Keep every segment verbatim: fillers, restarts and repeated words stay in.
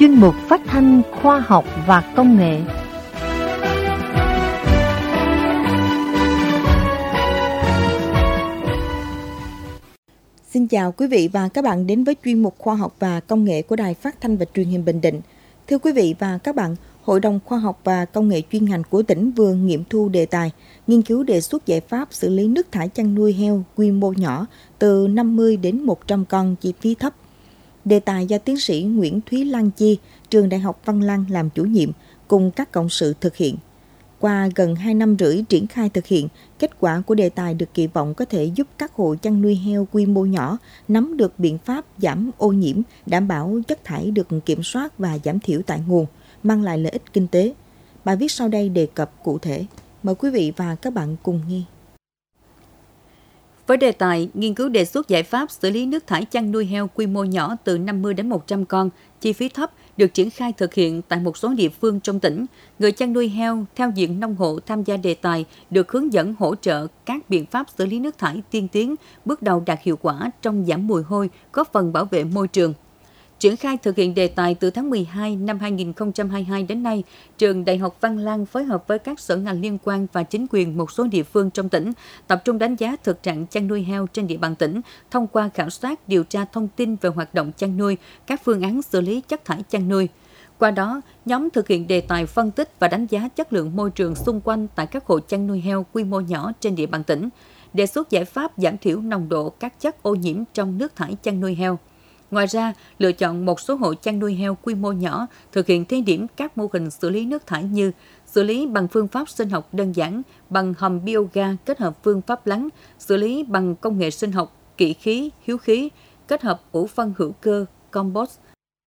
chuyên mục phát thanh khoa học và công nghệ. Xin chào quý vị và các bạn đến với chuyên mục khoa học và công nghệ của Đài Phát thanh và Truyền hình Bình Định. Thưa quý vị và các bạn, Hội đồng Khoa học và Công nghệ chuyên ngành của tỉnh vừa nghiệm thu đề tài nghiên cứu đề xuất giải pháp xử lý nước thải chăn nuôi heo quy mô nhỏ từ năm mươi đến một trăm con chi phí thấp. Đề tài do tiến sĩ Nguyễn Thúy Lan Chi, trường Đại học Văn Lang làm chủ nhiệm cùng các cộng sự thực hiện. Qua gần hai năm rưỡi triển khai thực hiện, kết quả của đề tài được kỳ vọng có thể giúp các hộ chăn nuôi heo quy mô nhỏ nắm được biện pháp giảm ô nhiễm, đảm bảo chất thải được kiểm soát và giảm thiểu tại nguồn, mang lại lợi ích kinh tế. Bài viết sau đây đề cập cụ thể. Mời quý vị và các bạn cùng nghe. Với đề tài nghiên cứu đề xuất giải pháp xử lý nước thải chăn nuôi heo quy mô nhỏ từ năm mươi đến một trăm con, chi phí thấp, được triển khai thực hiện tại một số địa phương trong tỉnh, người chăn nuôi heo theo diện nông hộ tham gia đề tài được hướng dẫn hỗ trợ các biện pháp xử lý nước thải tiên tiến, bước đầu đạt hiệu quả trong giảm mùi hôi, góp phần bảo vệ môi trường. Triển khai thực hiện đề tài từ tháng mười hai năm hai nghìn không trăm hai mươi hai đến nay, trường Đại học Văn Lang phối hợp với các sở ngành liên quan và chính quyền một số địa phương trong tỉnh tập trung đánh giá thực trạng chăn nuôi heo trên địa bàn tỉnh thông qua khảo sát, điều tra thông tin về hoạt động chăn nuôi, các phương án xử lý chất thải chăn nuôi. Qua đó, nhóm thực hiện đề tài phân tích và đánh giá chất lượng môi trường xung quanh tại các hộ chăn nuôi heo quy mô nhỏ trên địa bàn tỉnh, đề xuất giải pháp giảm thiểu nồng độ các chất ô nhiễm trong nước thải chăn nuôi heo. Ngoài ra, lựa chọn một số hộ chăn nuôi heo quy mô nhỏ thực hiện thí điểm các mô hình xử lý nước thải như xử lý bằng phương pháp sinh học đơn giản, bằng hầm bioga kết hợp phương pháp lắng, xử lý bằng công nghệ sinh học, kỵ khí, hiếu khí, kết hợp ủ phân hữu cơ, compost,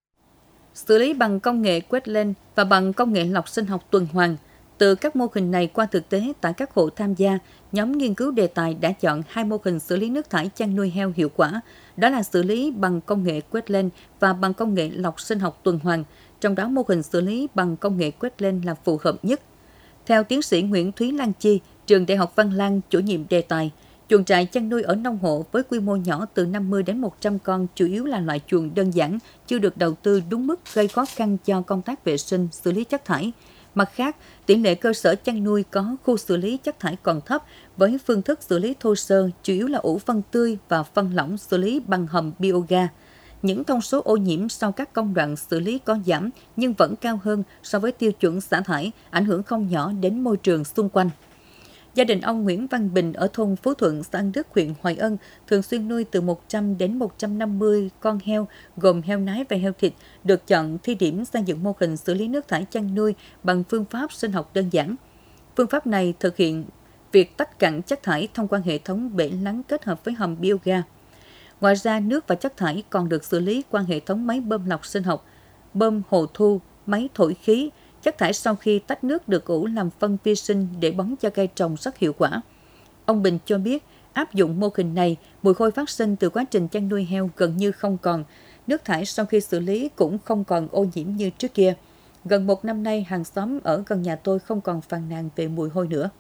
xử lý bằng công nghệ quét lên và bằng công nghệ lọc sinh học tuần hoàn. Từ các mô hình này qua thực tế tại các hộ tham gia, nhóm nghiên cứu đề tài đã chọn hai mô hình xử lý nước thải chăn nuôi heo hiệu quả, đó là xử lý bằng công nghệ quét lên và bằng công nghệ lọc sinh học tuần hoàn, trong đó mô hình xử lý bằng công nghệ quét lên là phù hợp nhất. Theo tiến sĩ Nguyễn Thúy Lan Chi, trường Đại học Văn Lang, chủ nhiệm đề tài, chuồng trại chăn nuôi ở nông hộ với quy mô nhỏ từ năm mươi đến một trăm con chủ yếu là loại chuồng đơn giản, chưa được đầu tư đúng mức gây khó khăn cho công tác vệ sinh, xử lý chất thải. Mặt khác, tỷ lệ cơ sở chăn nuôi có khu xử lý chất thải còn thấp với phương thức xử lý thô sơ, chủ yếu là ủ phân tươi và phân lỏng xử lý bằng hầm bioga. Những thông số ô nhiễm sau các công đoạn xử lý có giảm nhưng vẫn cao hơn so với tiêu chuẩn xả thải, ảnh hưởng không nhỏ đến môi trường xung quanh. Gia đình ông Nguyễn Văn Bình ở thôn Phú Thuận, xã An Đức, huyện Hoài Ân thường xuyên nuôi từ một trăm đến một trăm năm mươi con heo gồm heo nái và heo thịt, được chọn thí điểm xây dựng mô hình xử lý nước thải chăn nuôi bằng phương pháp sinh học đơn giản. Phương pháp này thực hiện việc tách cặn chất thải thông qua hệ thống bể lắng kết hợp với hầm bioga. Ngoài ra, nước và chất thải còn được xử lý qua hệ thống máy bơm lọc sinh học, bơm hồ thu, máy thổi khí. Chất thải sau khi tách nước được ủ làm phân vi sinh để bón cho cây trồng rất hiệu quả. Ông Bình cho biết, áp dụng mô hình này, mùi hôi phát sinh từ quá trình chăn nuôi heo gần như không còn. Nước thải sau khi xử lý cũng không còn ô nhiễm như trước kia. Gần một năm nay, hàng xóm ở gần nhà tôi không còn phàn nàn về mùi hôi nữa.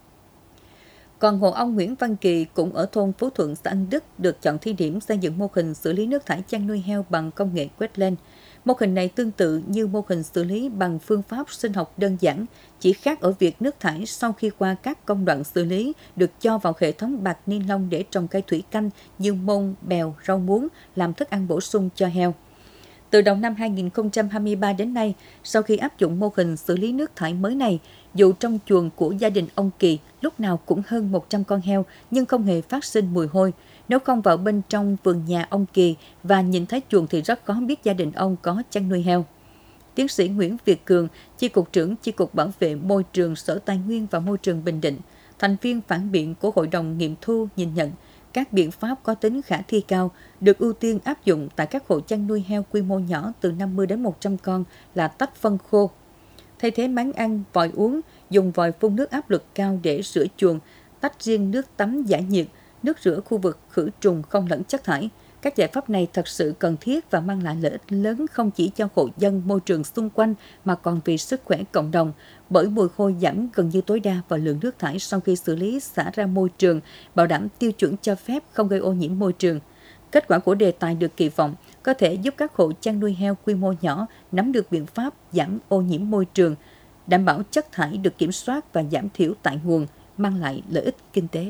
Còn hộ ông Nguyễn Văn Kỳ cũng ở thôn Phú Thuận, xã An Đức được chọn thí điểm xây dựng mô hình xử lý nước thải chăn nuôi heo bằng công nghệ quét lên. Mô hình này tương tự như mô hình xử lý bằng phương pháp sinh học đơn giản, chỉ khác ở việc nước thải sau khi qua các công đoạn xử lý được cho vào hệ thống bạt ni lông để trồng cây thủy canh như môn, bèo, rau muống, làm thức ăn bổ sung cho heo. Từ đầu năm hai nghìn không trăm hai mươi ba đến nay, sau khi áp dụng mô hình xử lý nước thải mới này, dù trong chuồng của gia đình ông Kỳ lúc nào cũng hơn một trăm con heo nhưng không hề phát sinh mùi hôi. Nếu không vào bên trong vườn nhà ông Kỳ và nhìn thấy chuồng thì rất khó biết gia đình ông có chăn nuôi heo. Tiến sĩ Nguyễn Việt Cường, Chi cục trưởng Chi cục Bảo vệ Môi trường Sở Tài nguyên và Môi trường Bình Định, thành viên phản biện của Hội đồng nghiệm thu nhìn nhận, các biện pháp có tính khả thi cao được ưu tiên áp dụng tại các hộ chăn nuôi heo quy mô nhỏ từ năm mươi đến một trăm con là tách phân khô, thay thế máng ăn, vòi uống, dùng vòi phun nước áp lực cao để rửa chuồng, tách riêng nước tắm giải nhiệt, nước rửa khu vực khử trùng không lẫn chất thải. Các giải pháp này thật sự cần thiết và mang lại lợi ích lớn không chỉ cho hộ dân môi trường xung quanh mà còn vì sức khỏe cộng đồng, bởi mùi hôi giảm gần như tối đa và lượng nước thải sau khi xử lý xả ra môi trường, bảo đảm tiêu chuẩn cho phép không gây ô nhiễm môi trường. Kết quả của đề tài được kỳ vọng có thể giúp các hộ chăn nuôi heo quy mô nhỏ nắm được biện pháp giảm ô nhiễm môi trường, đảm bảo chất thải được kiểm soát và giảm thiểu tại nguồn, mang lại lợi ích kinh tế.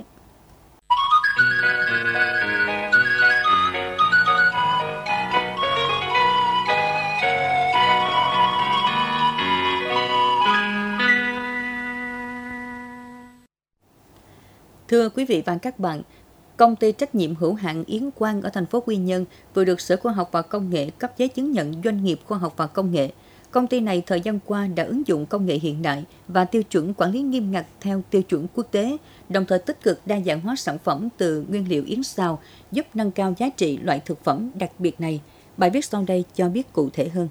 Thưa quý vị và các bạn, công ty trách nhiệm hữu hạn Yến Quang ở thành phố Quy Nhơn vừa được Sở Khoa học và Công nghệ cấp giấy chứng nhận doanh nghiệp khoa học và công nghệ. Công ty này thời gian qua đã ứng dụng công nghệ hiện đại và tiêu chuẩn quản lý nghiêm ngặt theo tiêu chuẩn quốc tế, đồng thời tích cực đa dạng hóa sản phẩm từ nguyên liệu yến xào, giúp nâng cao giá trị loại thực phẩm đặc biệt này. Bài viết sau đây cho biết cụ thể hơn.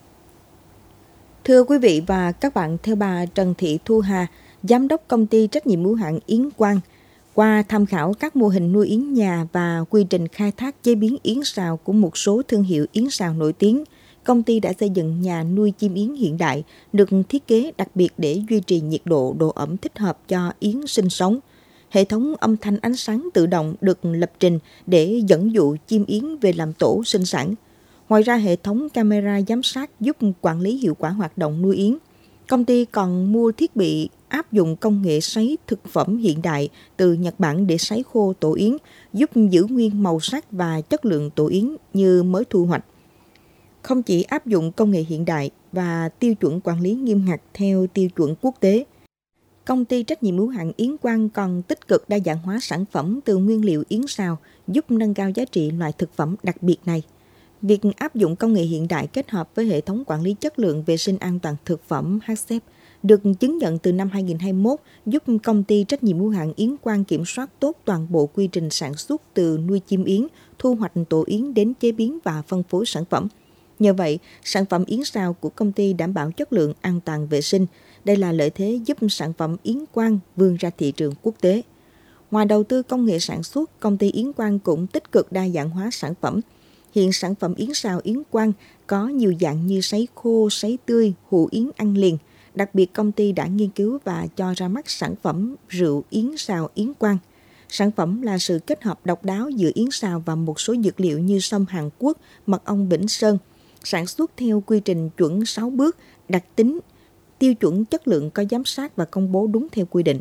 Thưa quý vị và các bạn, theo bà Trần Thị Thu Hà, Giám đốc công ty trách nhiệm hữu hạn Yến Quang, qua tham khảo các mô hình nuôi yến nhà và quy trình khai thác chế biến yến xào của một số thương hiệu yến xào nổi tiếng, công ty đã xây dựng nhà nuôi chim yến hiện đại, được thiết kế đặc biệt để duy trì nhiệt độ, độ ẩm thích hợp cho yến sinh sống. Hệ thống âm thanh ánh sáng tự động được lập trình để dẫn dụ chim yến về làm tổ sinh sản. Ngoài ra, hệ thống camera giám sát giúp quản lý hiệu quả hoạt động nuôi yến. Công ty còn mua thiết bị áp dụng công nghệ sấy thực phẩm hiện đại từ Nhật Bản để sấy khô tổ yến, giúp giữ nguyên màu sắc và chất lượng tổ yến như mới thu hoạch. Không chỉ áp dụng công nghệ hiện đại và tiêu chuẩn quản lý nghiêm ngặt theo tiêu chuẩn quốc tế, công ty trách nhiệm hữu hạn Yến Quang còn tích cực đa dạng hóa sản phẩm từ nguyên liệu yến xào, giúp nâng cao giá trị loại thực phẩm đặc biệt này. Việc áp dụng công nghệ hiện đại kết hợp với hệ thống quản lý chất lượng vệ sinh an toàn thực phẩm hát xê e pê được chứng nhận từ năm hai nghìn không trăm hai mươi mốt, giúp công ty trách nhiệm hữu hạn Yến Quang kiểm soát tốt toàn bộ quy trình sản xuất từ nuôi chim yến, thu hoạch tổ yến đến chế biến và phân phối sản phẩm. Nhờ vậy, sản phẩm yến xào của công ty đảm bảo chất lượng, an toàn vệ sinh. Đây là lợi thế giúp sản phẩm Yến Quang vươn ra thị trường quốc tế. Ngoài đầu tư công nghệ sản xuất, công ty Yến Quang cũng tích cực đa dạng hóa sản phẩm. Hiện sản phẩm yến xào Yến Quang có nhiều dạng như sấy khô, sấy tươi, hũ yến ăn liền. Đặc biệt, công ty đã nghiên cứu và cho ra mắt sản phẩm rượu yến xào Yến Quang. Sản phẩm là sự kết hợp độc đáo giữa yến xào và một số dược liệu như sâm Hàn Quốc, mật ong Bỉnh Sơn, sản xuất theo quy trình chuẩn sáu bước, đặc tính, tiêu chuẩn chất lượng có giám sát và công bố đúng theo quy định.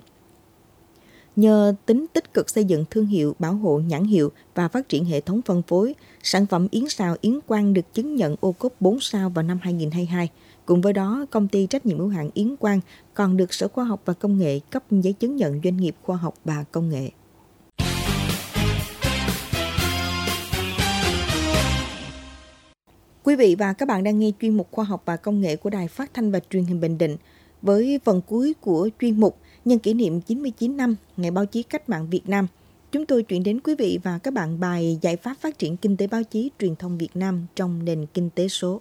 Nhờ tính tích cực xây dựng thương hiệu, bảo hộ nhãn hiệu và phát triển hệ thống phân phối, sản phẩm yến xào Yến Quang được chứng nhận ô cốp bốn sao vào năm hai nghìn không trăm hai mươi hai. Cùng với đó, công ty trách nhiệm hữu hạn Yến Quang còn được Sở Khoa học và Công nghệ cấp giấy chứng nhận doanh nghiệp khoa học và công nghệ. Quý vị và các bạn đang nghe chuyên mục Khoa học và Công nghệ của Đài Phát thanh và Truyền hình Bình Định. Với phần cuối của chuyên mục nhân kỷ niệm chín mươi chín năm Ngày Báo chí Cách mạng Việt Nam, chúng tôi chuyển đến quý vị và các bạn bài giải pháp phát triển kinh tế báo chí truyền thông Việt Nam trong nền kinh tế số.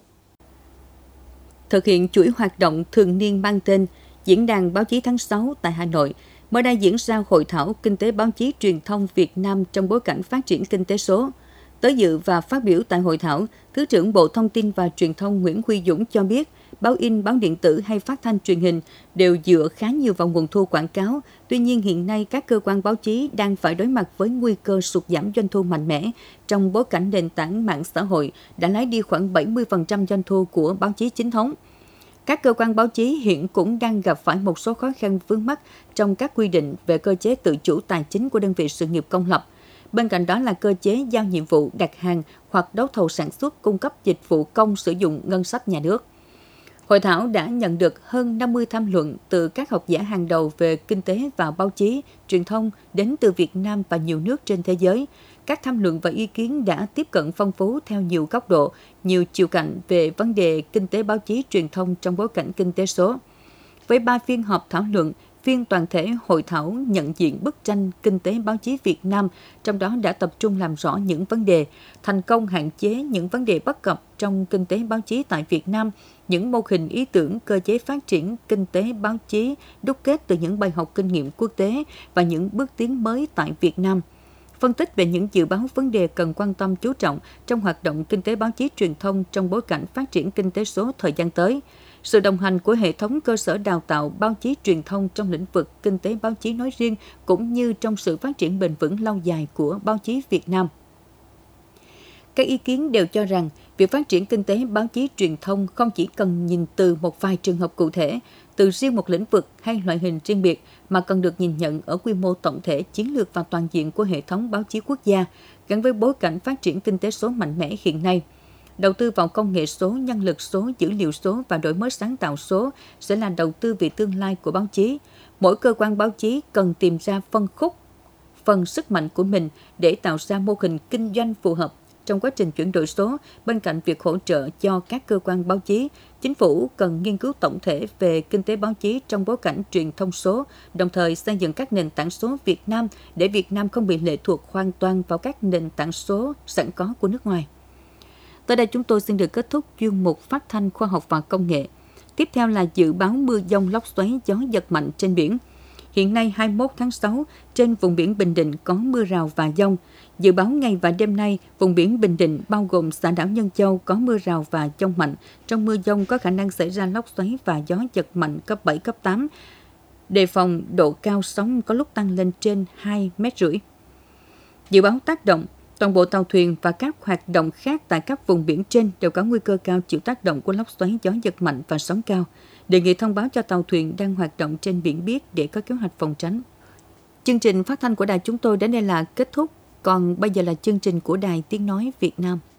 Thực hiện chuỗi hoạt động thường niên mang tên Diễn đàn Báo chí tháng sáu tại Hà Nội, mới đây diễn ra hội thảo Kinh tế báo chí truyền thông Việt Nam trong bối cảnh phát triển kinh tế số. Tới dự và phát biểu tại hội thảo, Thứ trưởng Bộ Thông tin và Truyền thông Nguyễn Huy Dũng cho biết, báo in, báo điện tử hay phát thanh truyền hình đều dựa khá nhiều vào nguồn thu quảng cáo. Tuy nhiên, hiện nay các cơ quan báo chí đang phải đối mặt với nguy cơ sụt giảm doanh thu mạnh mẽ trong bối cảnh nền tảng mạng xã hội đã lấy đi khoảng bảy mươi phần trăm doanh thu của báo chí chính thống. Các cơ quan báo chí hiện cũng đang gặp phải một số khó khăn vướng mắc trong các quy định về cơ chế tự chủ tài chính của đơn vị sự nghiệp công lập. Bên cạnh đó là cơ chế giao nhiệm vụ đặt hàng hoặc đấu thầu sản xuất cung cấp dịch vụ công sử dụng ngân sách nhà nước. Hội thảo đã nhận được hơn năm mươi tham luận từ các học giả hàng đầu về kinh tế và báo chí, truyền thông đến từ Việt Nam và nhiều nước trên thế giới. Các tham luận và ý kiến đã tiếp cận phong phú theo nhiều góc độ, nhiều chiều cạnh về vấn đề kinh tế báo chí truyền thông trong bối cảnh kinh tế số. Với ba phiên họp thảo luận, phiên toàn thể hội thảo nhận diện bức tranh kinh tế báo chí Việt Nam, trong đó đã tập trung làm rõ những vấn đề, thành công hạn chế những vấn đề bất cập trong kinh tế báo chí tại Việt Nam, những mô hình ý tưởng cơ chế phát triển kinh tế báo chí đúc kết từ những bài học kinh nghiệm quốc tế và những bước tiến mới tại Việt Nam. Phân tích về những dự báo vấn đề cần quan tâm chú trọng trong hoạt động kinh tế báo chí truyền thông trong bối cảnh phát triển kinh tế số thời gian tới. Sự đồng hành của hệ thống cơ sở đào tạo báo chí truyền thông trong lĩnh vực kinh tế báo chí nói riêng cũng như trong sự phát triển bền vững lâu dài của báo chí Việt Nam. Các ý kiến đều cho rằng việc phát triển kinh tế báo chí truyền thông không chỉ cần nhìn từ một vài trường hợp cụ thể, từ riêng một lĩnh vực hay loại hình riêng biệt, mà cần được nhìn nhận ở quy mô tổng thể, chiến lược và toàn diện của hệ thống báo chí quốc gia, gắn với bối cảnh phát triển kinh tế số mạnh mẽ hiện nay. Đầu tư vào công nghệ số, nhân lực số, dữ liệu số và đổi mới sáng tạo số sẽ là đầu tư vì tương lai của báo chí. Mỗi cơ quan báo chí cần tìm ra phân khúc, phần sức mạnh của mình để tạo ra mô hình kinh doanh phù hợp. Trong quá trình chuyển đổi số, bên cạnh việc hỗ trợ cho các cơ quan báo chí, chính phủ cần nghiên cứu tổng thể về kinh tế báo chí trong bối cảnh truyền thông số, đồng thời xây dựng các nền tảng số Việt Nam để Việt Nam không bị lệ thuộc hoàn toàn vào các nền tảng số sẵn có của nước ngoài. Tới đây chúng tôi xin được kết thúc chuyên mục phát thanh khoa học và công nghệ. Tiếp theo là dự báo mưa dông lốc xoáy gió giật mạnh trên biển. Hiện nay hai mươi mốt tháng sáu, trên vùng biển Bình Định có mưa rào và dông. Dự báo ngày và đêm nay, vùng biển Bình Định bao gồm xã đảo Nhân Châu có mưa rào và dông mạnh. Trong mưa dông có khả năng xảy ra lốc xoáy và gió giật mạnh cấp bảy, cấp tám. Đề phòng độ cao sóng có lúc tăng lên trên hai mét rưỡi. Dự báo tác động, toàn bộ tàu thuyền và các hoạt động khác tại các vùng biển trên đều có nguy cơ cao chịu tác động của lốc xoáy, gió giật mạnh và sóng cao. Đề nghị thông báo cho tàu thuyền đang hoạt động trên biển biết để có kế hoạch phòng tránh. Chương trình phát thanh của đài chúng tôi đến đây là kết thúc. Còn bây giờ là chương trình của Đài Tiếng Nói Việt Nam.